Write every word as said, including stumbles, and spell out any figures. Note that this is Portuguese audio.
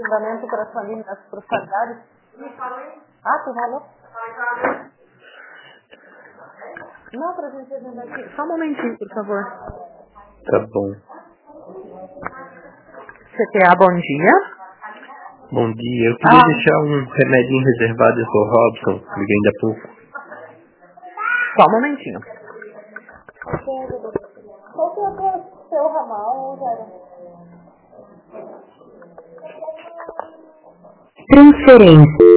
fundamento para as famílias, para os familiares. Ah, tu falou? Não, para a gente agendar aqui. Só um momentinho, por favor. Tá bom. C T A, bom dia. Bom dia, eu queria Ah. deixar um remedinho reservado ao senhor Robson, liguei ainda há pouco. Só um momentinho. Qual que é o seu ramal, Zé? Transferência.